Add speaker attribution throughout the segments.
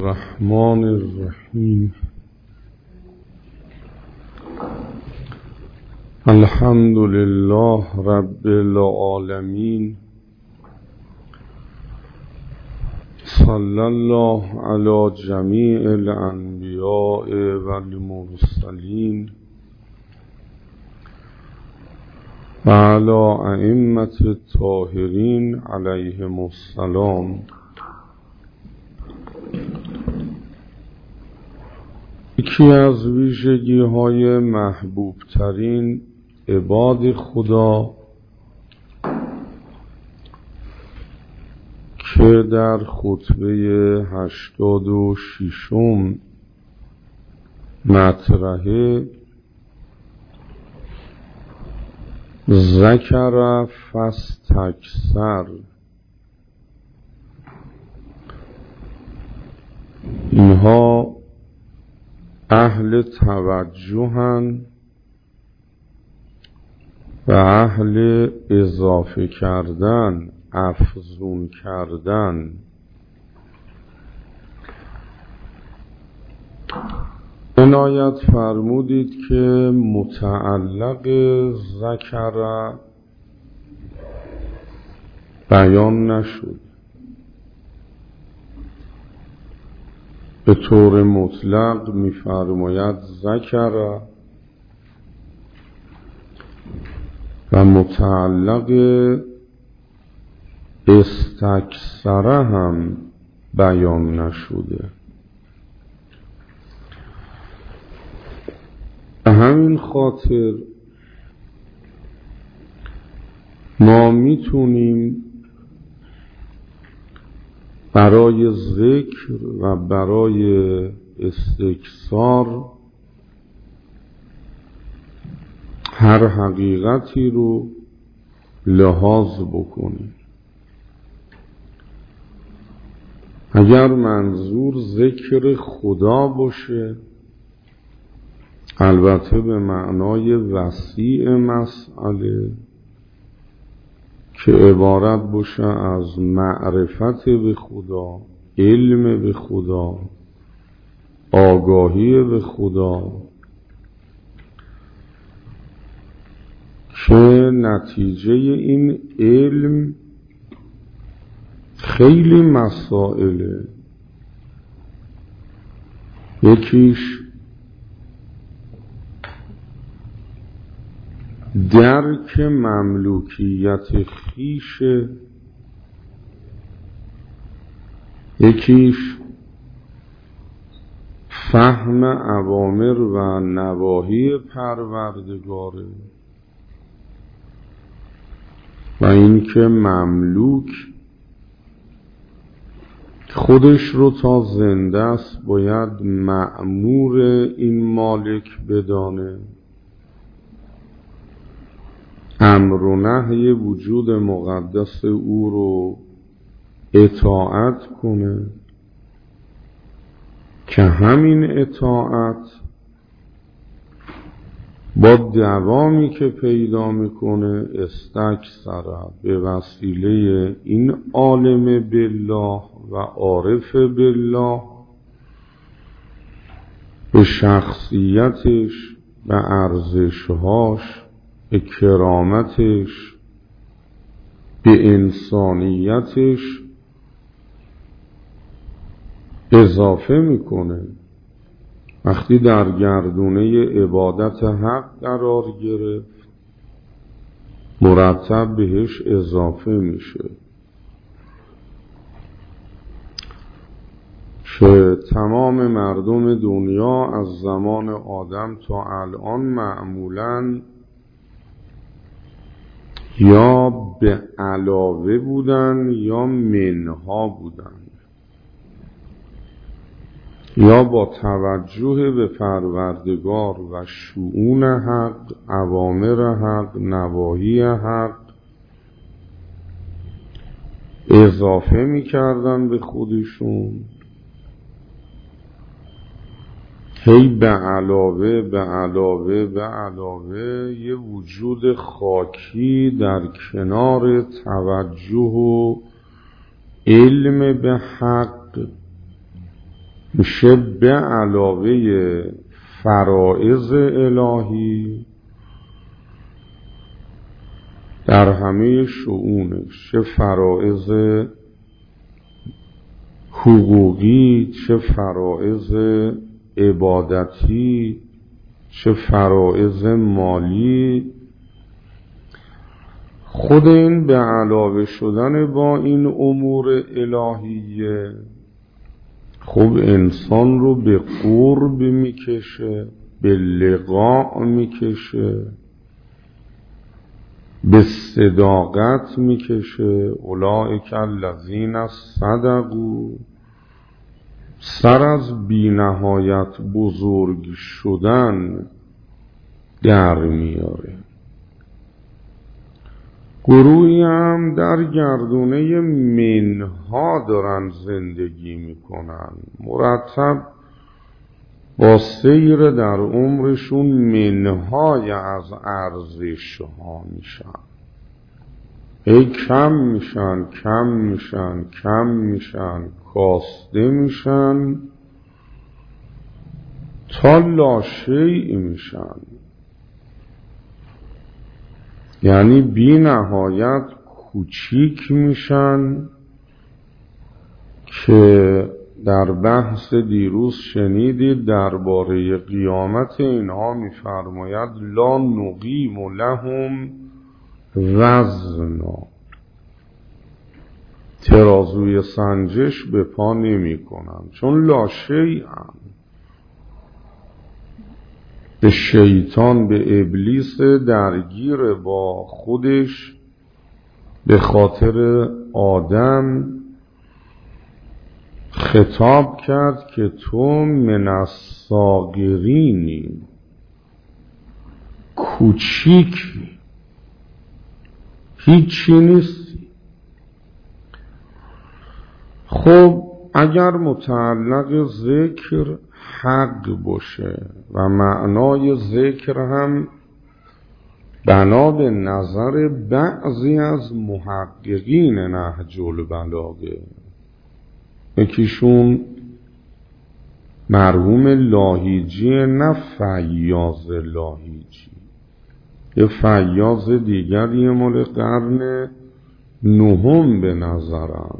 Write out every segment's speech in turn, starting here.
Speaker 1: الرحمن الرحیم. الحمد لله رب العالمین. صلی الله علی جمیع الانبیاء والمرسلین و علی ائمة الطاهرین علیهم السلام. یکی از ویژگی‌های محبوب ترین عباد خدا که در خطبه 86 مطرحه، ذکر فاستکثر. اینها اهل توجهن و اهل اضافه کردن، افزون کردن. عنایت فرمودید که متعلق ذکر بیان نشد، به طور مطلق می‌فرماید ذکر و متعلق استکثر هم بیان نشده. به همین خاطر ما میتونیم برای ذکر و برای استکثار هر حقیقتی رو لحاظ بکنیم. اگر منظور ذکر خدا باشه، البته به معنای وسیع مسئله که عبارت باشه از معرفت به خدا، علم به خدا، آگاهی به خدا، که نتیجه این علم خیلی مسائله. یکیش درک مملوکیت خویشه، یکیش فهم اوامر و نواهی پروردگاره و اینکه مملوک خودش رو تا زنده است باید مأمور این مالک بدانه، امر و نهی وجود مقدس او رو اطاعت کنه که همین اطاعت با دوامی که پیدا میکنه استکثر، به وسیله این عالم بالله و عارف بالله به شخصیتش، به ارزشهاش، به کرامتش، به انسانیتش اضافه میکنه. وقتی در گردونه عبادت حق قرار گرفت، مرتب بهش اضافه میشه که تمام مردم دنیا از زمان آدم تا الان معمولاً یا به علاوه بودن یا منها بودن، یا با توجه به پروردگار و شؤون حق، اوامر حق، نواهی حق اضافه می‌کردن به خودشون، هی به علاوه به علاوه به علاوه یه وجود خاکی در کنار توجه و علم به حق میشه به علاوه فرائض الهی در همه شؤونش، چه فرائض حقوقی، چه فرائض عبادتی، چه فرائض مالی، خود این به علاوه شدن با این امور الهیه خب انسان رو به قرب میکشه، به لقاء میکشه، به صداقت میکشه. اولئک الذین صدقوا، سر از بی نهایت بزرگ شدن در میاره. گروهی هم در گردونه منها دارن زندگی میکنن، مرتب با سیر در عمرشون منهای از ارزش ها میشن، کم میشن کم میشن کم میشن، کاسته میشن تا لاشیء میشن، یعنی بی نهایت کوچیک میشن که در بحث دیروز شنیدید درباره قیامت اینها میفرماید لا نقیم لهم وزنا، ترازوی سنجش به پا نمی کنن چون لاشیء هم. به شیطان، به ابلیس درگیر با خودش به خاطر آدم خطاب کرد که تو من الصاغرینی، کوچیکی، هیچی نیستی. خب اگر متعلق ذکر حق باشه و معنای ذکر هم بنا به نظر بعضی از محققین نهج البلاغه، یکیشون مرحوم لاهیجی، نه فیاض لاهیجی، یه فیاض دیگری مال قرن نهم به نظرم،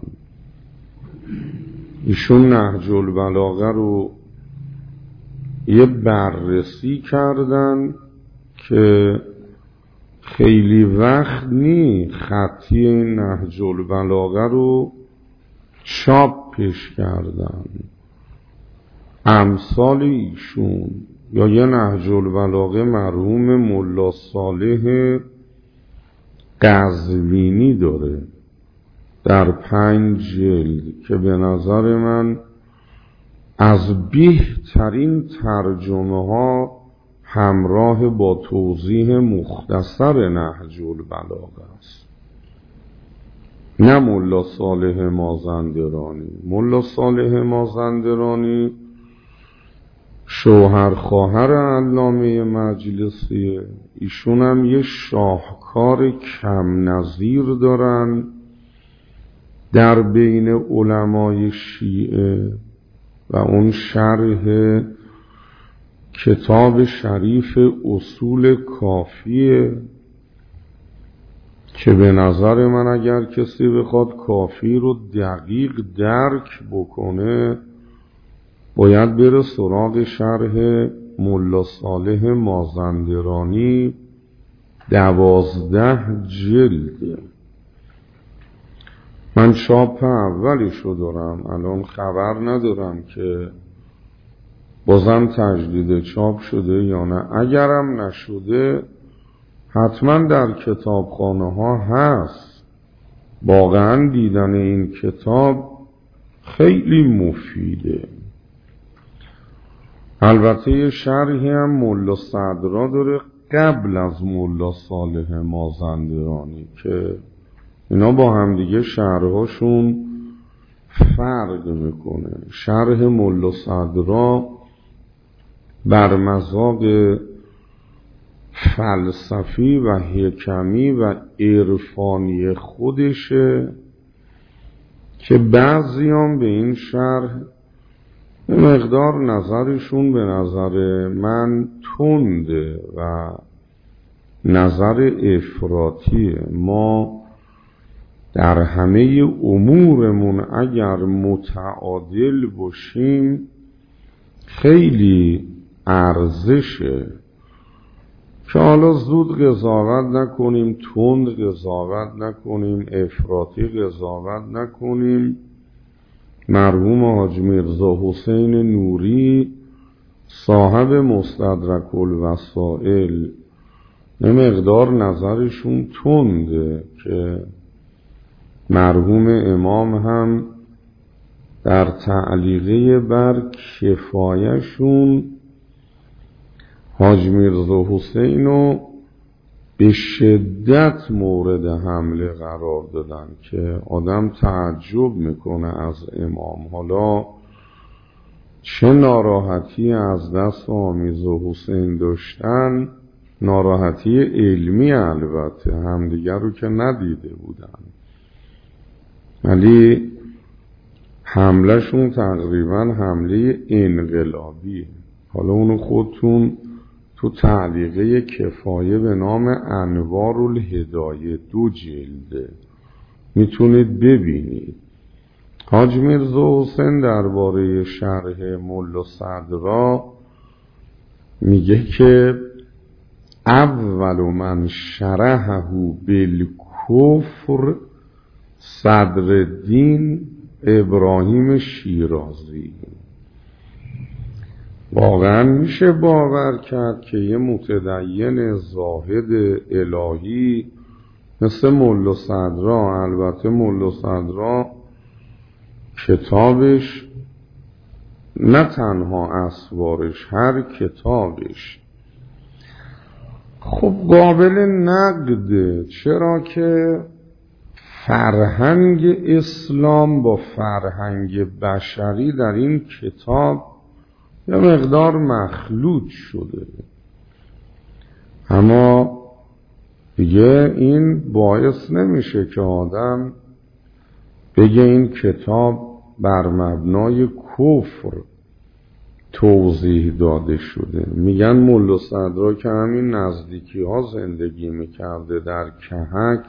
Speaker 1: ایشون نهج البلاغه رو یه بررسی کردن که خیلی وقت نی خطی این نهج البلاغه رو چاپش کردن. امثال ایشون یا یه نهج البلاغه مرحوم ملا صالح قزوینی داره در 5 جلد که به نظر من از بهترین ترجمه ها همراه با توضیح مختصر نهج البلاغه است. نه ملا صالح مازندرانی. ملا صالح مازندرانی شوهر خواهر علامه مجلسیه، ایشون هم یه شاهکار کم نظیر دارن در بین علمای شیعه و اون شرح کتاب شریف اصول کافیه که به نظر من اگر کسی بخواد کافی رو دقیق درک بکنه باید بره سراغ شرح ملا صالح مازندرانی، 12 جلده. من چاپ اولیشو دارم، الان خبر ندارم که بازم تجدید چاپ شده یا نه. اگرم نشده حتما در کتابخانه ها هست. واقعا دیدن این کتاب خیلی مفیده. البته یه شرحی هم ملا صدرا داره قبل از ملا صالح مازندرانی که اینا با همدیگه شرحاشون فرق میکنه. شرح ملا صدرا بر مذاق فلسفی و حکمی و عرفانی خودشه که بعضیان به این شرح مقدار نظرشون به نظر من تنده و نظر افراطیه. ما در همه امورمون اگر متعادل باشیم خیلی ارزشه که حالا زود قضاوت نکنیم، تند قضاوت نکنیم، افراطی قضاوت نکنیم. مرحوم حاج میرزا حسین نوری صاحب مستدرک الوسائل یه مقدار نظرشون تنده که مرحوم امام هم در تعلیقه بر کفایشون حاج میرزا حسین رو به شدت مورد حمله قرار دادن که آدم تعجب میکنه از امام. حالا چه ناراحتی از دست آمیزا حسین داشتن، ناراحتی علمی البته، همدیگر رو که ندیده بودن، ولی حملهشون تقریبا حمله انقلابی. حالا اونو خودتون تو تعلیقه کفایه به نام انوار الهدایه 2 جلده میتونید ببینید. حاج میرزا حسین درباره شرح ملا صدرا میگه که اول من شرحه بالکفر صدرالدین ابراهیم شیرازی. واقعا میشه باور کرد که یه متدین زاهد الهی مثل ملا صدرا، البته ملا صدرا کتابش نه تنها اسوارش، هر کتابش خب قابل نقده، چرا که فرهنگ اسلام با فرهنگ بشری در این کتاب یه مقدار مخلوط شده، اما دیگه این باعث نمیشه که آدم بگه این کتاب بر مبنای کفر توضیح داده شده. میگن ملا صدرا که همین نزدیکی ها زندگی میکرده در کهک،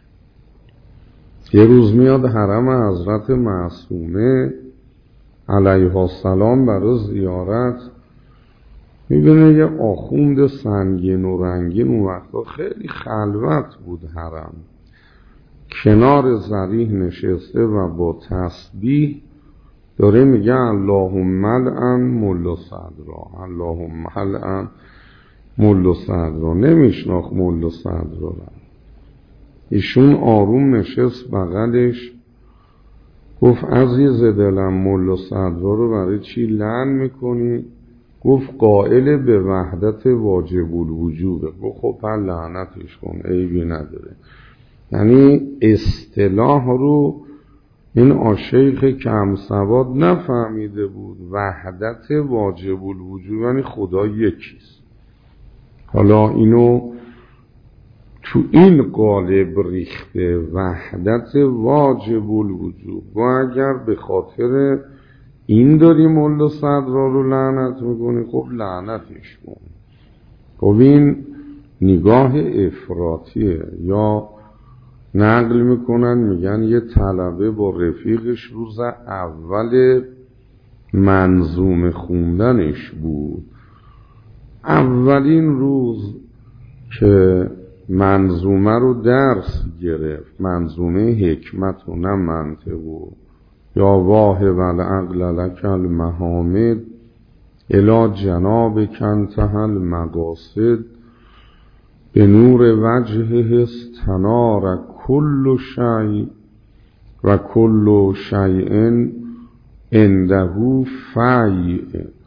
Speaker 1: یه روز میاد حرم حضرت معصومه علیها السلام برای زیارت، میبینه یه آخوند سنگین و رنگین، اون وقتا خیلی خلوت بود حرم، کنار ضریح نشسته و با تسبیح داره میگه اللهم لعن ملا صدرا، اللهم لعن ملا صدرا. نمیشناخت ملا صدرا را. ایشون آروم نشست بغلش، گفت عزیز دلم ملا صدرا رو برای چی لعن میکنی؟ گفت قائل به وحدت واجب الوجوبه. گفت خب پر لعنتش کن، عیبی نداره. یعنی اصطلاح رو این آشیخ کم سواد نفهمیده بود، وحدت واجب الوجوب یعنی خدا یکیست. حالا اینو تو این قالب ریخته، وحدت واجب الوجوب، و اگر به خاطر این داری ملا صدرا رو لعنت میکنی، خب لعنتش کن. خب این نگاه افراطیه. یا نقل میکنن میگن یه طلبه با رفیقش روز اول منظومه خوندنش بود، اولین روز که منظومه رو درس گرفت، منظومه حکمت و نه منطق، یا واهب العقل لک المحامد الی جناب کنته المقاصد به نور وجهه استنار کل شیء و کل شیء عنده فیء.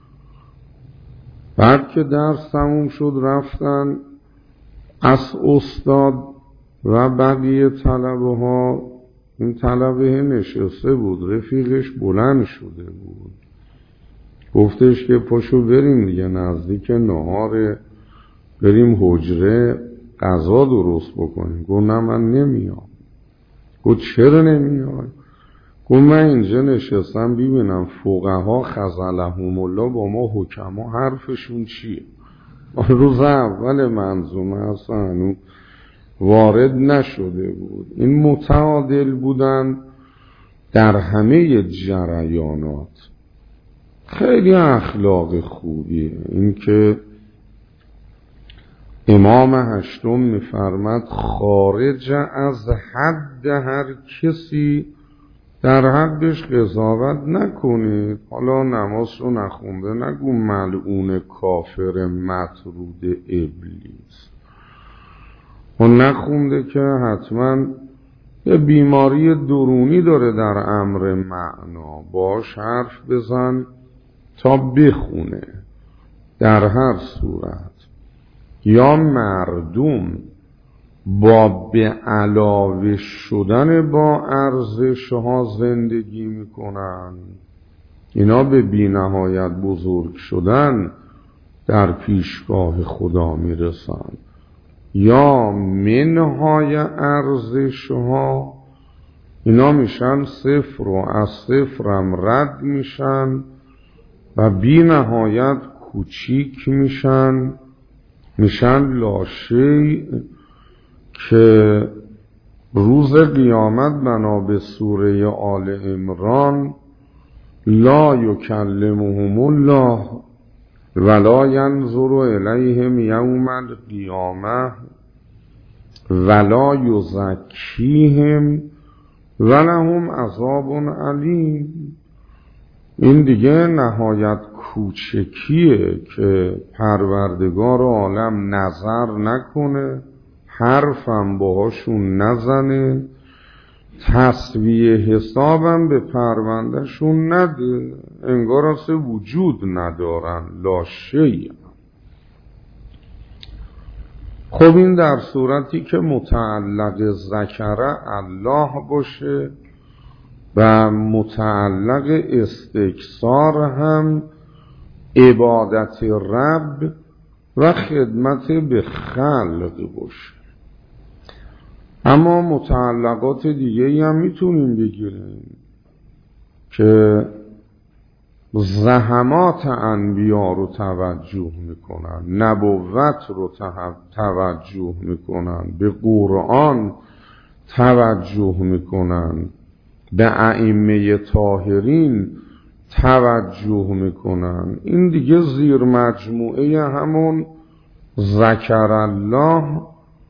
Speaker 1: بعد که درس تموم شد رفتن از استاد و بقیه طلبه ها، این طلبه نشسته بود، رفیقش بلند شده بود، گفتش که پاشو بریم دیگه، نزدیک نهاره، بریم حجره غذا درست بکنیم. گفت نه من نمیام. گفت چرا نمیای؟ من اینجا نشستم ببینم فقها خذلهم الله با ما حکما حرفشون چیه. روز اول منظومه اصلا وارد نشده بود. این متعادل بودن در همه جریانات. خیلی اخلاق خوبیه این که امام هشتم میفرمد خارج از حد هر کسی در حقش قضاوت نکنید. حالا نماز رو نخونده نگو ملعون کافر مطرود ابلیس، و نخونده که حتما یه بیماری درونی داره در امر معنا، باش حرف بزن تا بخونه. در هر صورت یا مردم با به علاوه شدن با ارزش ها زندگی میکنن، اینا به بی نهایت بزرگ شدن در پیشگاه خدا میرسن، یا منهای ارزش ها اینا میشن صفر و از صفرم رد میشن و بی نهایت کوچیک میشن لاشی که روز قیامت بنا به سوره آل عمران لا یکلمهم الله ولا ینظر الیهم یوم القیامه ولا یزکیهم ولهم عذاب علیم. این دیگه نهایت کوچکیه که پروردگار عالم نظر نکنه، حرفم باهاشون نزنه، تسویه حسابم به پروندهشون نده، انگار اصلا وجود ندارن، لاشه‌ای. خب این در صورتی که متعلق ذکر الله باشه و متعلق استکثار هم عبادت رب و خدمت به خلق باشه. اما متعلقات دیگه هم میتونیم بگیریم که زحمات انبیا رو توجه میکنن، نبوت رو توجه میکنن، به قرآن توجه میکنن، به ائمه طاهرین توجه میکنن. این دیگه زیر مجموعه همون ذکر الله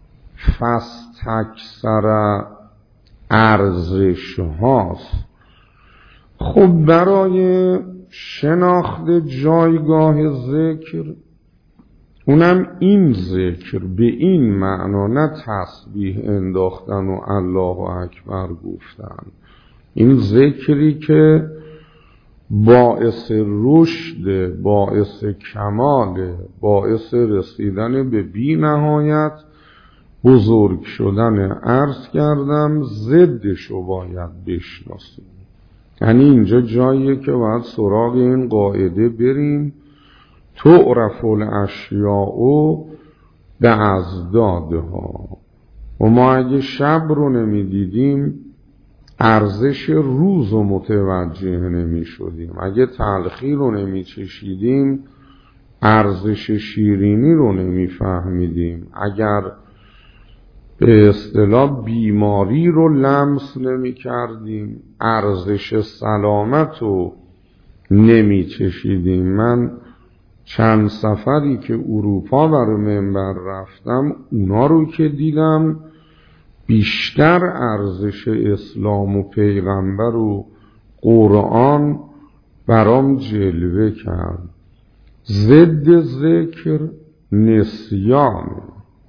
Speaker 1: فاستکثر ارزش هاست. خب برای شناخت جایگاه ذکر، اونم این ذکر به این معنا، نه تسبیح انداختن و الله اکبر گفتن، این ذکری که باعث رشد، باعث کمال، باعث رسیدن به بی نهایت بزرگ شدن. عرض کردم ضدشو باید بشناسیم. یعنی اینجا جاییه که باید سراغ این قاعده بریم تعرف الاشیاء به ازدادها. و ما اگه شب رو نمیدیدیم ارزش روز رو متوجه نمی شدیم، اگه تلخی رو نمی چشیدیم ارزش شیرینی رو نمی فهمیدیم، اگر به اصطلاح بیماری رو لمس نمی کردیم ارزش سلامت رو نمی چشیدیم. من چند سفری که اروپا بر منبر رفتم اونا رو که دیدم بیشتر ارزش اسلام و پیغمبر و قرآن برام جلوه کرد. ضد ذکر نسیانه.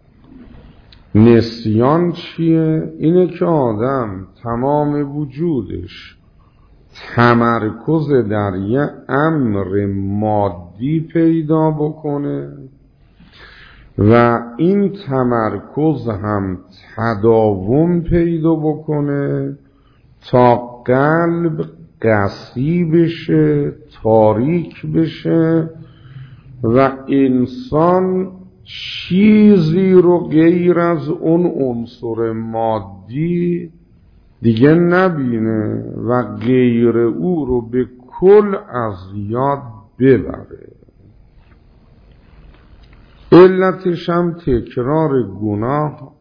Speaker 1: نسیان چیه؟ اینه که آدم تمام وجودش تمرکز در یه امر مادی پیدا بکنه و این تمرکز هم تداوم پیدا بکنه تا قلب قسی بشه، تاریک بشه و انسان چیزی رو غیر از اون عنصر مادی دیگه نبینه و غیر او رو به کل از یاد ببره. علتش هم تکرار گناه،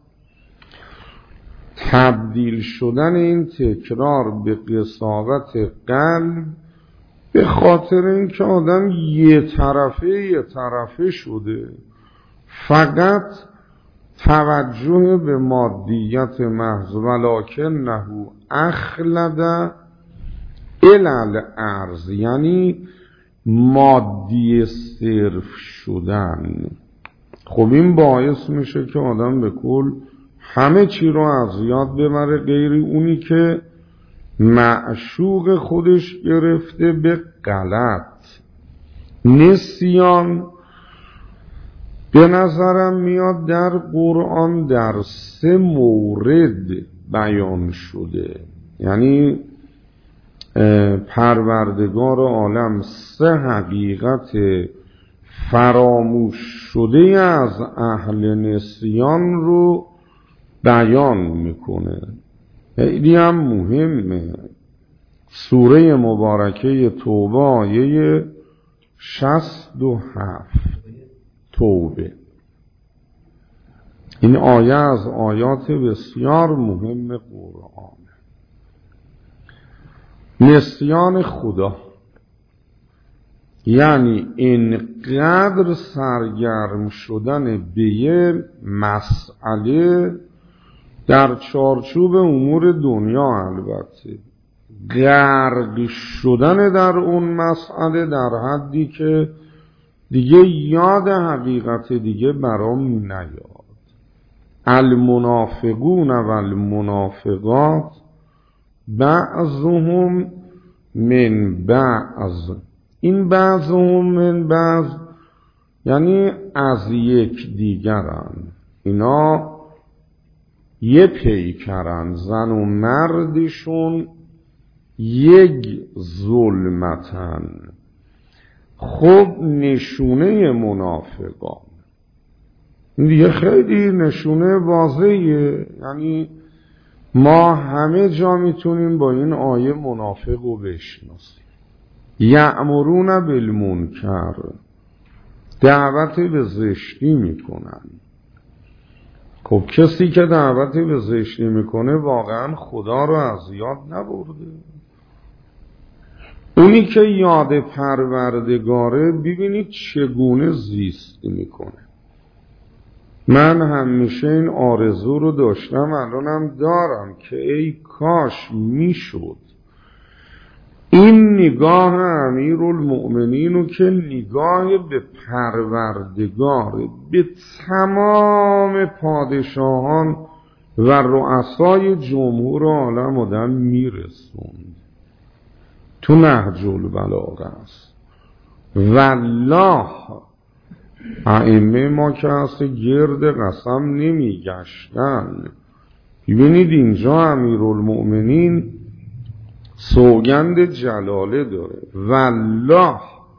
Speaker 1: تبدیل شدن این تکرار به قساوت قلب، به خاطر اینکه آدم یه طرفه شده، فقط توجه به مادیت محض، ولکنه اخلد الی الارض، یعنی مادی صرف شدن. خب این باعث میشه که آدم به کل همه چی رو از یاد ببره، غیر اونی که معشوق خودش گرفته به غلط. نسیان به نظرم میاد در قرآن در 3 مورد بیان شده، یعنی پروردگار عالم 3 حقیقت فراموش شده از اهل نسیان رو بیان میکنه. خیلی هم مهمه. سوره مبارکه توبه آیه 67 توبه، این آیه از آیات بسیار مهم قرآن. نسیان خدا یعنی اینقدر سرگرم شدن به یه مسئله در چارچوب امور دنیا، البته غرق شدن در اون مسئله در حدی که دیگه یاد حقیقت دیگه برام نیاد. المنافقون و المنافقات بعضهم من بعض، این بعضهم من بعض یعنی از یک دیگرن، اینا یه پیکرن، زن و مردشون یک ظلمتن. خب نشونه منافقان این دیگه خیلی نشونه واضحه، یعنی ما همه جا میتونیم با این آیه منافق رو بشناسیم. یأمرون بالمنکر، دعوت به زشتی میکنن. خب کسی که دعوت به زشتی میکنه واقعا خدا رو از یاد نبرده. اونی که یاد پروردگاره ببینید چگونه زیست میکنه. من همیشه این آرزو رو داشتم، الانم دارم که ای کاش میشد این نگاه امیرالمؤمنین رو که نگاه به پروردگار، به تمام پادشاهان و رؤسای جمهور عالم آدم میرسوند. تو نهج البلاغه است. والله ائمه ما که هست گرد قسم نمیگشتن. ببینید اینجا امیرالمؤمنین سوگند جلاله داره. والله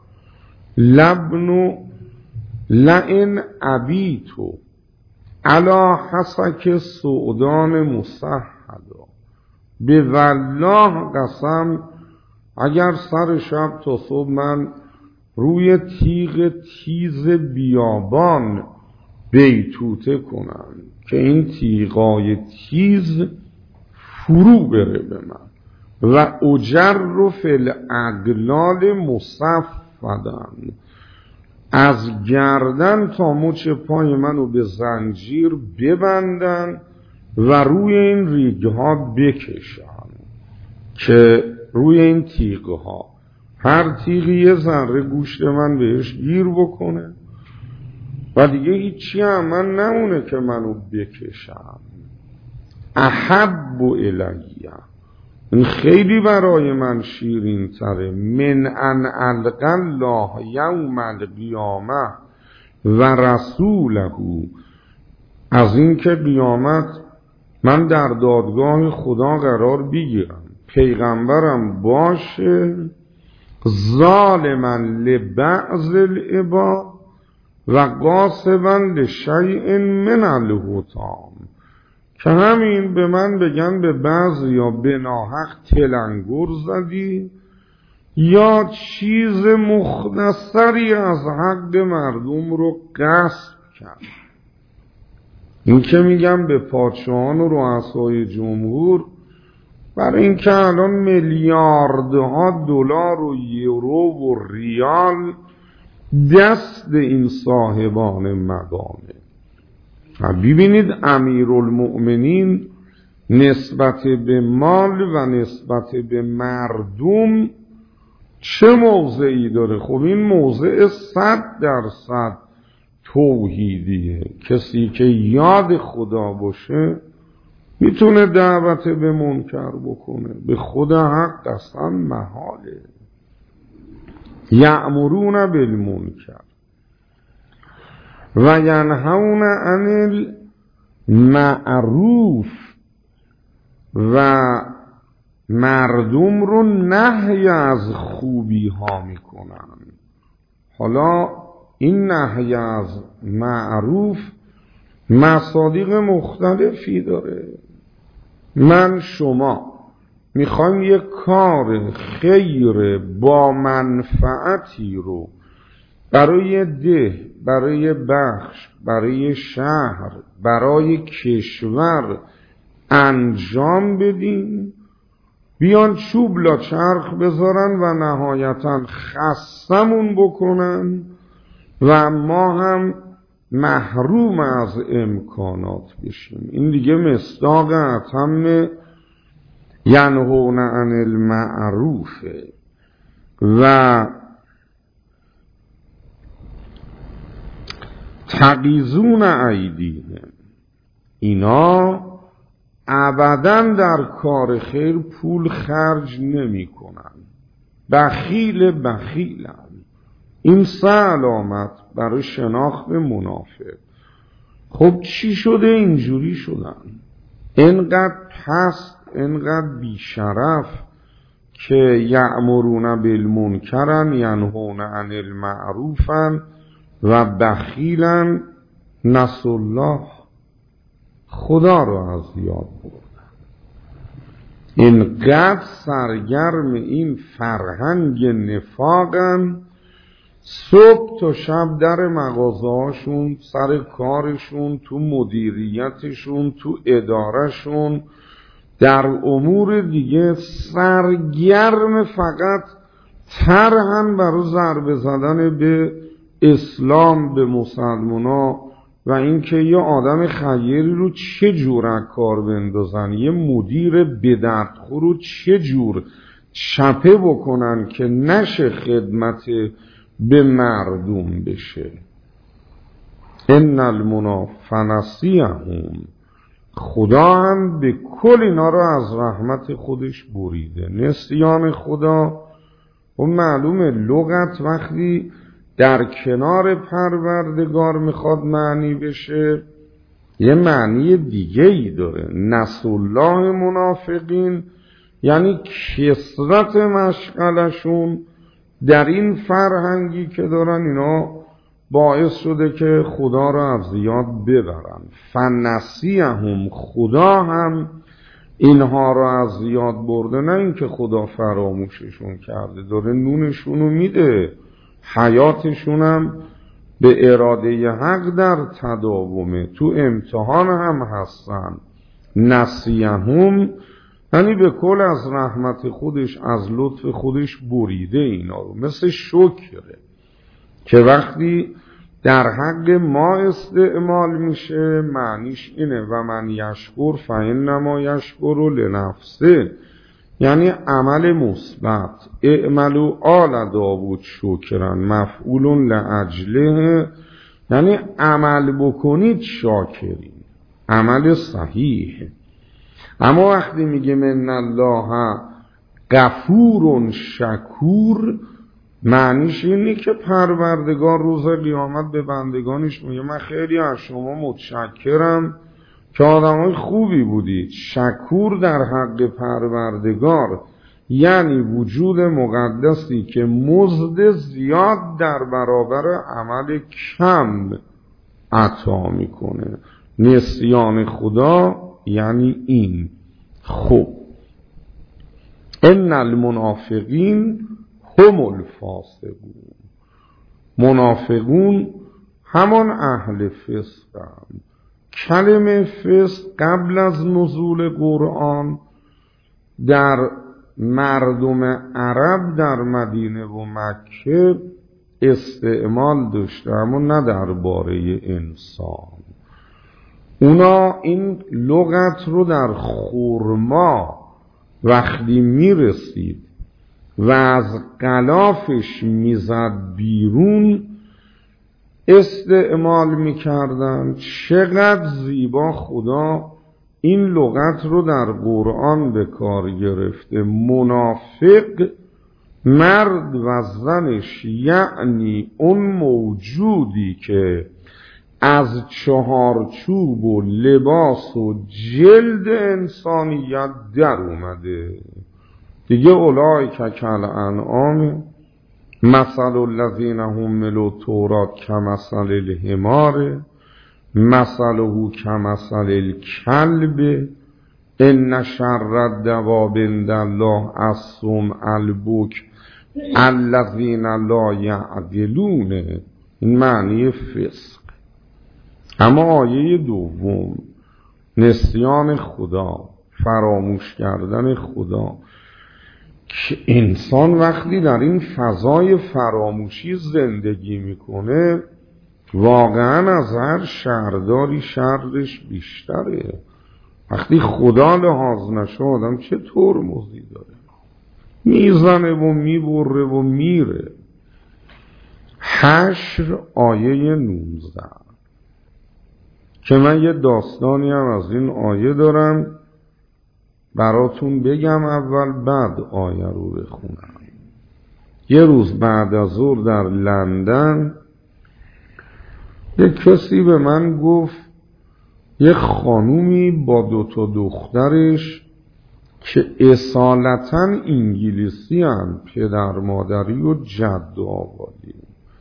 Speaker 1: لبن لئن ابیتو علی حسک سعدان مسحدا، به والله قسم اگر سر شب تا صبح من روی تیغ تیز بیابان بیتوته کنم که این تیغای تیز فرو بره به من، و اجر فی الاغلال مصفدن، از گردن تا مچ پای منو به زنجیر ببندن و روی این ریگها بکشن، که روی این تیغها هر تیغی یه ذره گوشت من بهش گیر بکنه و دیگه هیچی هم من نمونه که منو بکشم. احب الیه، این خیلی برای من شیرین تره، من ان القی الله یوم القیامه و رسوله، از این که قیامت من در دادگاه خدا قرار بگیرم، پیغمبرم باشه ظالما لبعض العباد و قاسبا لشیء من الحطام، که همین به من بگن به بعضیا به ناحق تلنگر زدی یا چیز مختصری از حق مردم رو غصب کرد. این که میگم به پادشاهان و رؤسای جمهور، برای اینکه الان میلیاردها دلار و یورو و ریال دست این صاحبان مقامه. ببینید امیرالمؤمنین نسبت به مال و نسبت به مردم چه موضعی داره؟ خب این موضع 100% توحیدیه. کسی که یاد خدا باشه میتونه دعوت به منکر بکنه، به خدا حق اصلا محاله. یأمرون بالمنکر و ینهون عن المعروف و مردم رو نهی از خوبی ها میکنن. حالا این نهی از معروف مصادیق مختلفی داره. من شما میخوایم یک کار خیر با منفعتی رو برای ده، برای بخش، برای شهر، برای کشور انجام بدیم، بیان چوب لا چرخ بذارن و نهایتا خستمون بکنن و ما هم محروم از امکانات بشیم. این دیگه مصداق اتم ینهون عن المعروف و تغیظون ایدیهم. اینا ابداً در کار خیر پول خرج نمی کنن. بخیلن. این 3 علامت برای شناخت منافق. خب چی شده اینجوری شدن؟ اینقدر پست، اینقدر بیشرف که یأمرون بالمنکرن، ینهون عن المعروفن و بخیلن، نسوا الله، خدا رو از یاد بردن. اینقدر سرگرم این فرهنگ نفاقن، صبح تا شب در مغازه‌هاشون، سر کارشون، تو مدیریتشون، تو ادارهشون، در امور دیگه سرگرم فقط طرحن برای ضربه زدن به اسلام، به مسلمانا و اینکه یه آدم خیری رو چه جور کار بندازن، یه مدیر بدعتخور رو چه جور چپه بکنن که نشه خدمت به مردم بشه. ان المنافنسیهم، خدا هم به کل اینا رو از رحمت خودش بریده. نسیان خدا و معلومه لغت وقتی در کنار پروردگار میخواد معنی بشه یه معنی دیگه ای داره. نسوا الله منافقین یعنی کثرت مشغلشون در این فرهنگی که دارن، اینا باعث شده که خدا را از یاد ببرن. فنسیهم، خدا هم اینها را از یاد برده، نه اینکه خدا فراموششون کرده، داره نونشونو میده، حیاتشون هم به اراده حق در تداومه، تو امتحان هم هستن. نسیهم یعنی به کل از رحمت خودش، از لطف خودش بریده اینا رو. مثل شکره که وقتی در حق ما استعمال میشه معنیش اینه و من یشکر فانما یشکر لنفسه، یعنی عمل مثبت. اعملوا آل داوود شکرا مفعول لاجله، یعنی عمل بکنید شاکرین، عمل صحیح. اما وقتی میگه من الله غفور شکور، معنیش اینه که پروردگار روز قیامت به بندگانش میگه من خیلی از شما متشکرم که آدمای خوبی بودید. شکور در حق پروردگار یعنی وجود مقدسی که مزد زیاد در برابر عمل کم عطا میکنه. نسیان خدا یعنی این. خب ان المنافقین هم الفاسقون، منافقون همان اهل فسقند. کلمه فسق قبل از نزول قرآن در مردم عرب در مدینه و مکه استعمال داشته، اما نه درباره انسان. اونا این لغت رو در خرما وقتی میرسید و از غلافش میزد بیرون استعمال میکردن. چقدر زیبا خدا این لغت رو در قرآن به کار گرفته. منافق مرد و زنش، یعنی اون موجودی که از چهارچوب و لباس و جلد انسانیت در اومده دیگه. اولئک کالانعام مثل الذین حملوا التوراة کمثل الحمار مثله کمثل الکلب ان شر الدواب عند الله الصم البکم الذین لا یعقلون. این معنی فسق. اما آیه دوم، نسیان خدا، فراموش کردن خدا، که انسان وقتی در این فضای فراموشی زندگی میکنه واقعا از هر شهرداری شرش بیشتره. وقتی خدا لحاظ نشه آدم چه ترمزی داره، میزنه و میبره و میره. حشر آیه 19 که من یه داستانی هم از این آیه دارم براتون بگم اول، بعد آیه رو بخونم. یه روز بعد از ظهر در لندن یه کسی به من گفت یه خانومی با 2 دخترش که اصالتا انگلیسی هم، پدر مادری و جد و آبادی،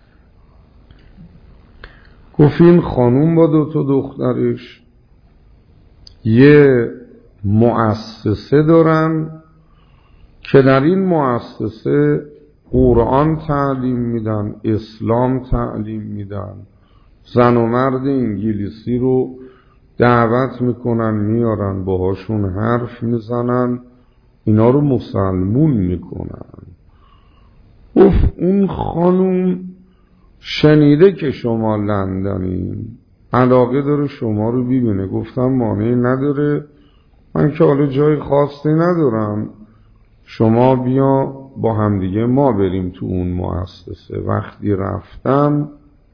Speaker 1: گفت این خانوم با 2 دخترش یه مؤسسه دارن که در این مؤسسه قرآن تعلیم میدن، اسلام تعلیم میدن، زن و مرد انگلیسی رو دعوت میکنن، میارن باهاشون حرف میزنن، اینا رو مسلمون میکنن. گفت اون خانوم شنیده که شما لندنین، علاقه داره شما رو ببینه. گفتم مانعی نداره، من که حالا جای خاصی ندارم، شما بیا با همدیگه ما بریم تو اون مؤسسه. وقتی رفتم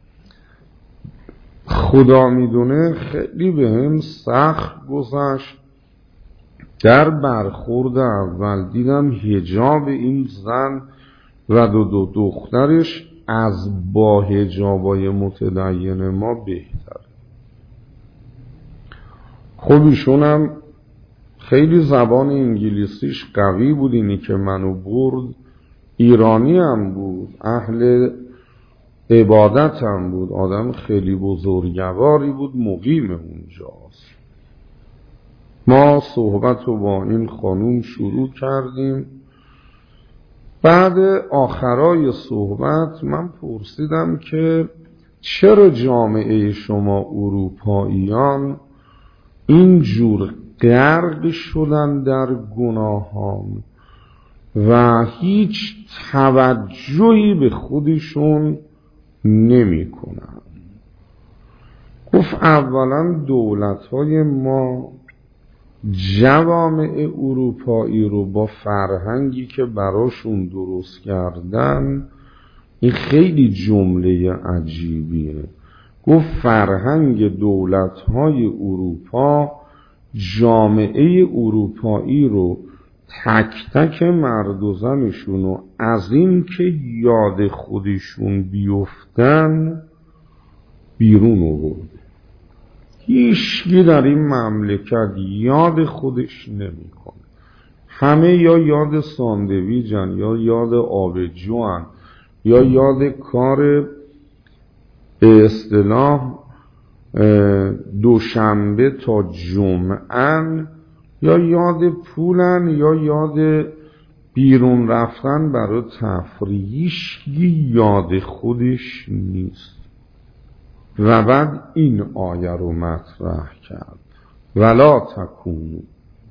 Speaker 1: خدا میدونه خیلی به هم سخت گذشت. در برخورد اول دیدم حجاب این زن و 2 دخترش از با حجابای متدین ما بهتر. خب ایشونم خیلی زبان انگلیسیش قوی بود، اینی که منو برد ایرانی هم بود، اهل عبادت هم بود، آدم خیلی بزرگواری بود، مقیم اونجاست. ما صحبت رو با این خانوم شروع کردیم. بعد آخرای صحبت من پرسیدم که چرا جامعه شما اروپاییان اینجور غرق شدن در گناهان و هیچ توجهی به خودشون نمی کنن؟ گفت اولا دولت‌های ما جوامع اروپایی رو با فرهنگی که براشون درست کردن، این خیلی جمله عجیبیه. گفت فرهنگ دولت‌های اروپا جامعه اروپایی رو تک تک مرد و زنشون رو از این که یاد خودشون بیفتن بیرون آورده. هیچکی در این مملکت یاد خودش نمیکنه. همه یا یاد ساندویجن، یا یاد آبجوان، یا یاد کار به اصطلاح دوشنبه تا جمعه یا یاد پولن یا یاد بیرون رفتن برای تفریح، یاد خودش نیست. و بعد این آیه رو مطرح کرد: ولا تکونوا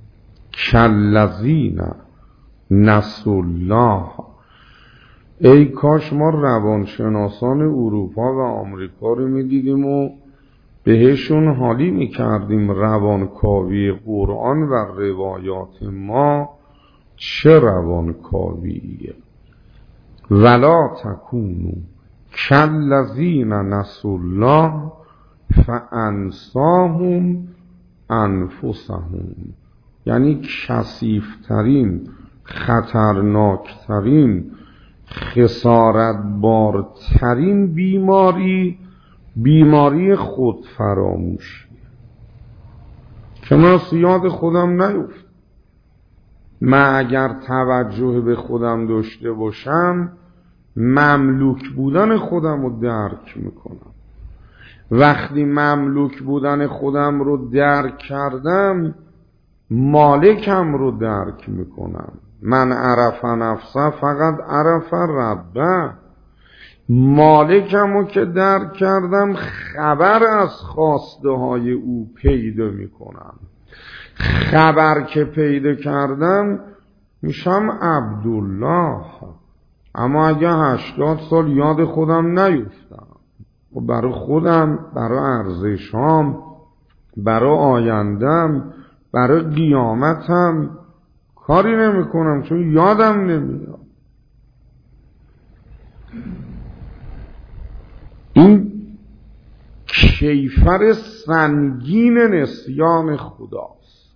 Speaker 1: کالذین نسوا الله. ای کاش ما روانشناسان اروپا و آمریکا رو میدیدیم و بهشون حالی میکردیم روانکاوی قرآن و روایات ما چه روانکاویه. ولا تکونوا کالذین نسوا الله فانساهم انفسهم. یعنی کثیف‌ترین، خطرناکترین، خسارتبارترین بیماری خودفراموشی که من از یاد خودم نیفتم. من اگر توجه به خودم داشته باشم مملوک بودن خودم رو درک میکنم. وقتی مملوک بودن خودم رو درک کردم مالکم رو درک میکنم. من عرف نفسه فقط عرف ربه. مالکم رو که درک کردم خبر از خواسته های او پیدا میکنم. خبر که پیدا کردم میشم عبدالله. اما اگه 80 سال یاد خودم نیفتم و برای خودم، برای ارزشام، برای آیندم، برای قیامتم کاری نمی کنم چون یادم نمیاد. این کیفر سنگین نسیان خداست.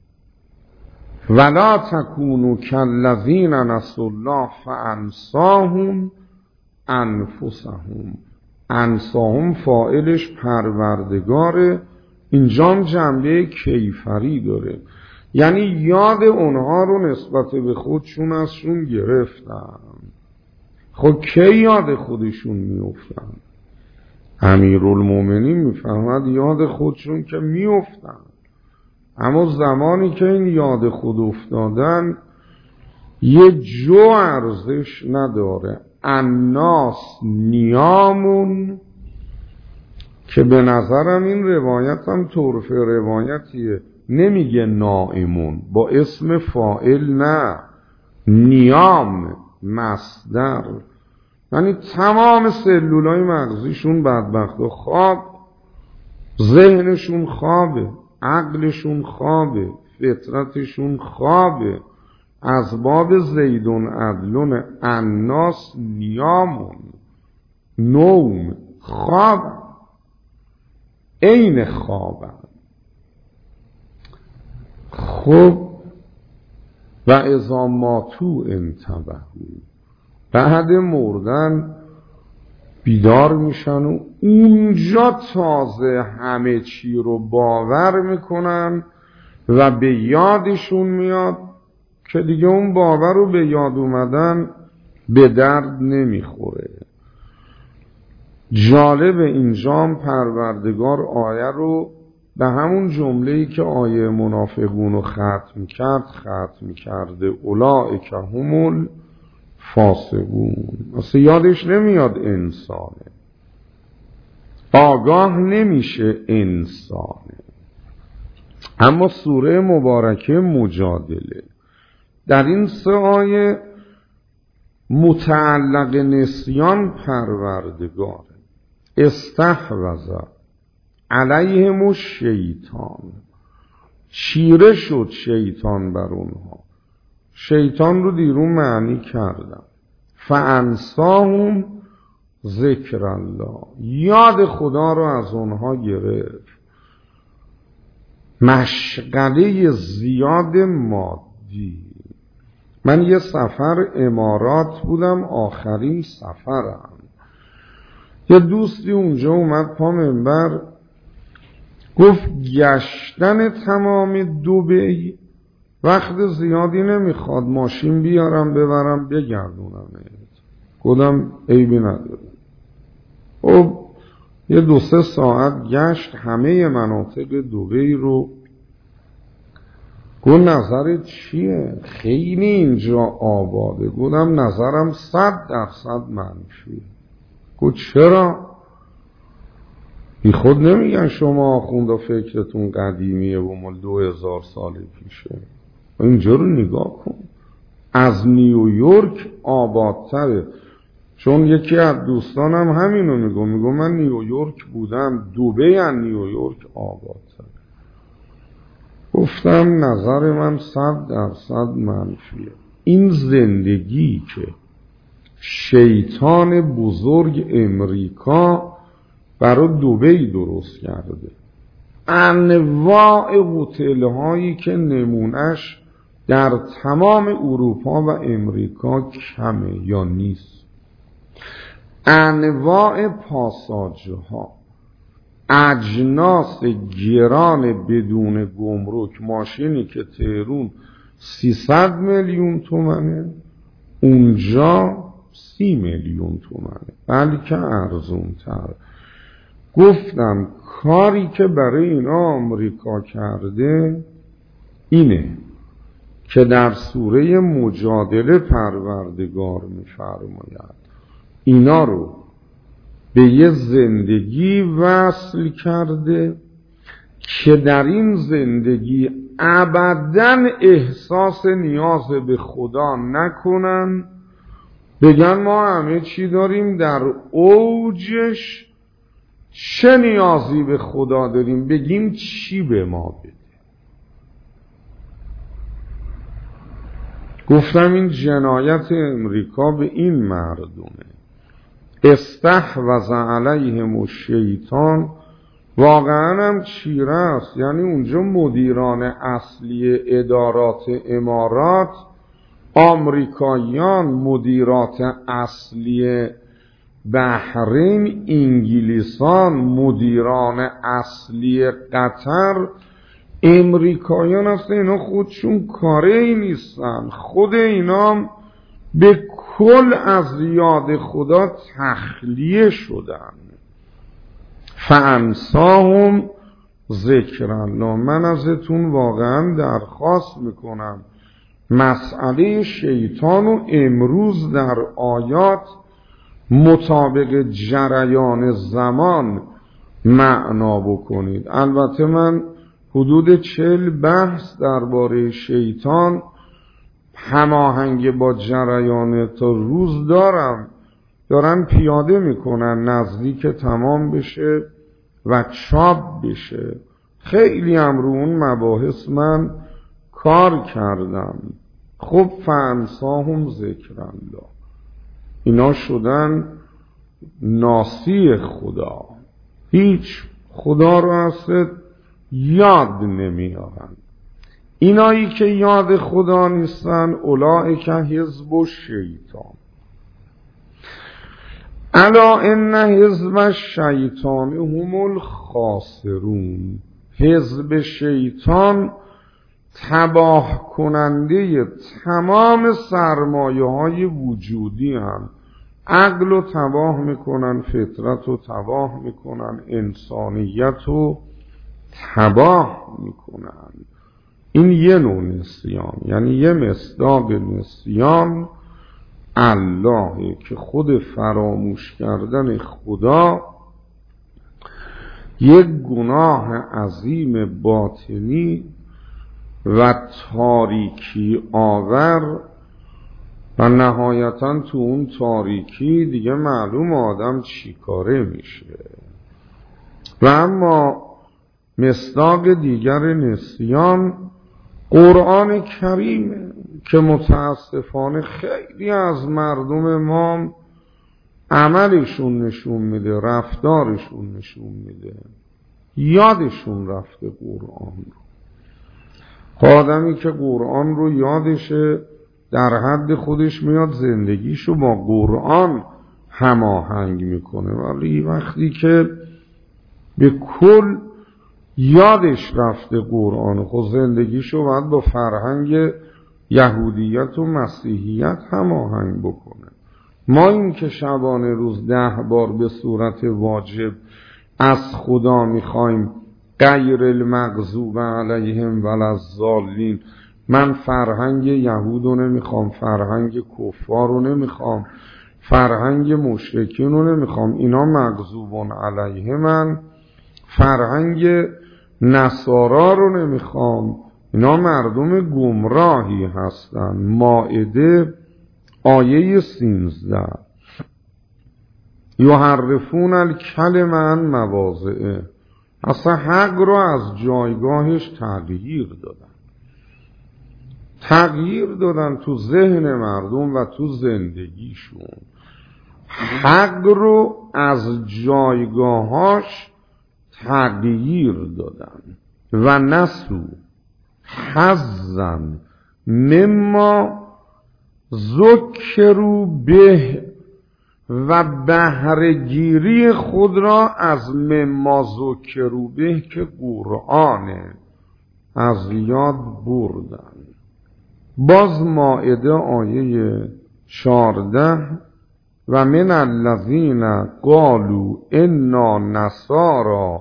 Speaker 1: ولا تکونوا کالذین نسوا الله فانساهم انفسهم. انساهم فاعلش پروردگاره، اینجا جنبه کیفری داره، یعنی یاد اونها رو نسبت به خودشون ازشون گرفتن. خب کی یاد خودشون میافتن؟ امیرالمومنین میفهمد یاد خودشون که میافتن، اما زمانی که این یاد خود افتادن یه جو ارزش نداره. الناس نیامون، که به نظرم این روایت هم طرف روایتیه، نمیگه نائمون با اسم فاعل، نه، نیام مصدر، یعنی تمام سلولای مغزیشون بدبخت خواب، ذهنشون خوابه، عقلشون خوابه، فطرتشون خوابه. از باب زیدون عدلون الناس نیامون، نوم، خواب، عین خوابه. خب و اذا ماتوا انتبهوا، بعد مردن بیدار میشن و اونجا تازه همه چی رو باور میکنن و به یادشون میاد که دیگه اون باور رو به یاد اومدن به درد نمیخوره. جالب اینجا پروردگار آیه رو به همون جمله‌ای که آیه منافقون رو ختم کرده اولئک هم الفاسقون. اصلا یادش نمیاد انسانه، آگاه نمیشه انسانه. اما سوره مبارکه مجادله در این 3 آیه متعلق نسیان پروردگاره. استحوذ علیهم الشیطان، چیره شد شیطان بر اونها. شیطان رو دیرون معنی کردم. فانساهم ذکر الله، یاد خدا رو از اونها گرفت. مشغله زیاد مادی. من یه سفر امارات بودم، آخرین سفرم. یه دوستی اونجا اومد پا منبر گفت گشتن تمام دبی وقت زیادی نمیخواد، ماشین بیارم ببرم بگردونم. گفتم عیبی نداره. خب یه 2-3 ساعت گشت همه مناطق دبی رو. گفت نظرت چیه؟ خیلی اینجا آباده. گفتم نظرم 100% منفیه. گفت چرا؟ بی خود نمیگن شما آخونده فکرتون قدیمیه و مال 2000 سال پیشه. اینجا رو نگاه کن، از نیویورک آبادتره. چون یکی از دوستانم همینو میگو من نیویورک بودم، دبی از نیویورک آبادتره. گفتم نظر من 100% منفیه. این زندگی که شیطان بزرگ امریکا برای دبی درست کرده، انواع هتل هایی که نمونش در تمام اروپا و امریکا کمه یا نیست، انواع پاساژ ها، اجناس گران بدون گمرک، ماشینی که تهرون 300 میلیون تومنه اونجا 30 میلیون تومنه، بلکه ارزون تر. گفتم کاری که برای اینا آمریکا کرده اینه که در سوره مجادله پروردگار می‌فرماید اینا رو به یه زندگی وصل کرده که در این زندگی ابداً احساس نیاز به خدا نکنن، بگن ما همه چی داریم، در اوجش چه نیازی به خدا داریم، بگیم چی به ما بده. گفتم این جنایت امریکا به این مردمه. استحوذ علیهم الشیطان، واقعا هم چیره است. یعنی اونجا مدیران اصلی ادارات امارات آمریکاییان، مدیرات اصلی بحرین انگلیسان، مدیران اصلی قطر امریکاییان هستن. اینا خودشون کاری نیستن، خود اینا به کل از یاد خدا تخلیه شدن. فانساهم ذکر الله. من ازتون واقعا درخواست میکنم مسئله شیطان رو امروز در آیات مطابق جریان زمان معنا بکنید. البته من حدود 40 بحث درباره شیطان هماهنگ با جریان تا روز دارن پیاده میکنن، نزدیک تمام بشه و چاپ بشه. خیلی هم رو اون مباحث من کار کردم. خب فانساهم ذکر الله، اینا شدن ناسی خدا، هیچ خدا رو اصلا یاد نمیارن. اینایی که یاد خدا نیستن اولئک حزب الشیطان الا ان حزب الشیطان هم الخاسرون. حزب شیطان تباه کننده تمام سرمایه های وجودی هم. عقل رو تباه میکنن، فطرت رو تباه میکنن، انسانیت رو تباه میکنن. این یه نوع نسیان، یعنی یه مصداق نسیان الله که خود فراموش کردن خدا یک گناه عظیم باطنی و تاریکی آور و نهایتاً تو اون تاریکی دیگه معلوم آدم چی کاره میشه. و اما مصداق دیگر نسیان قرآن کریمه که متاسفانه خیلی از مردم ما عملشون نشون میده، رفتارشون نشون میده، یادشون رفته قرآن رو. آدمی که قرآن رو یادشه در حد خودش میاد زندگیشو با قرآن هماهنگ میکنه، ولی وقتی که به کل یادش رفته قرآن، خود زندگیشو باید با فرهنگ یهودیت و مسیحیت هماهنگ بکنه. ما این که شبانه روز 10 بار به صورت واجب از خدا میخوایم غیر المغضوب علیهم وللضالین. من فرهنگ یهودو نمیخوام، فرهنگ کفارو نمیخوام، فرهنگ مشرکینو نمیخوام، اینا مغضوبون علیهم. فرهنگ نصارا رو نمیخوام، اینا مردم گمراهی هستن. مائده آیه 13. یحرفون الکلم عن مواضعه، اصلا حق رو از جایگاهش تغییر دادن تو ذهن مردم و تو زندگیشون. حق رو از جایگاهاش تغییر دادن. و نسو حظا مما ذکروا به، و بهره‌گیری خود را از مما ذکروا به که قرآنه از یاد بردن. باز مائده آیه 14. و من الذین قالوا انا نصارا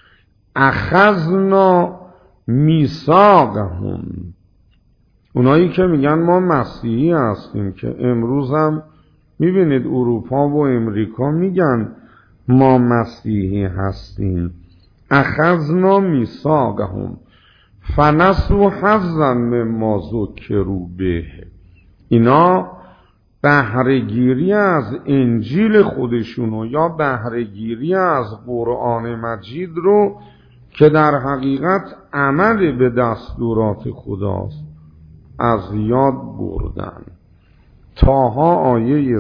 Speaker 1: اخذنا میثاقهم، اونایی که میگن ما مسیحی هستیم، که امروز هم میبینید اروپا و امریکا میگن ما مسیحی هستیم. اخذنا میثاقهم فنسوا حظا مما ذکروا به، اینا بهره‌گیری از انجیل خودشونو یا بهره‌گیری از قرآن مجید رو که در حقیقت عمل به دستورات خداست از یاد بردن. طه آیه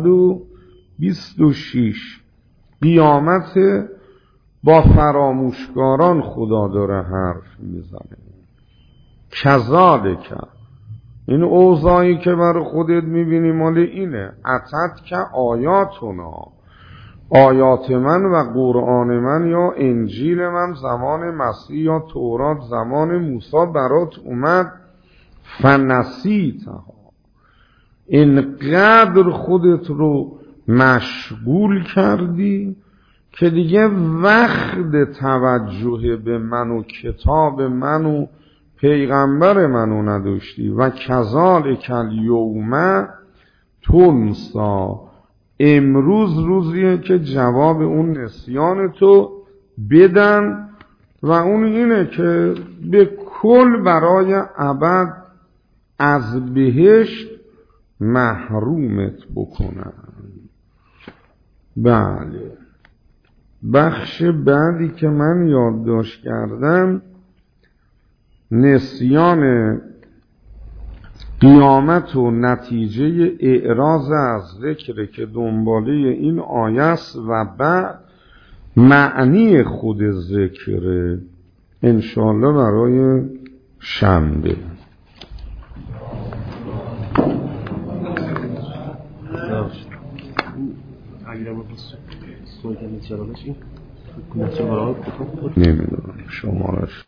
Speaker 1: 126. قیامت با فراموشکاران خدا داره حرف میزنه. کذالک، این اوضاعی که برای خودت میبینی مال اینه. اتت که آیاتنا، آیات من و قرآن من یا انجیل من زمان مسیح یا تورات زمان موسی برات اومد، فنسیتها، اینقدر خودت رو مشغول کردی که دیگه وقت توجه به من و کتاب من و پیغمبر منو نداشتی. و کذالک الیوم تنسا، امروز روزیه که جواب اون نسیان تو بدن، و اون اینه که به کل برای ابد از بهشت محرومت بکنن. بله، بخش بعدی که من یادداشت کردم نسیان قیامت و نتیجه اعراض از ذکر که دنباله این آیه است، و بعد معنی خود ذکر انشاءالله برای شنبه. نمیدونم شمارش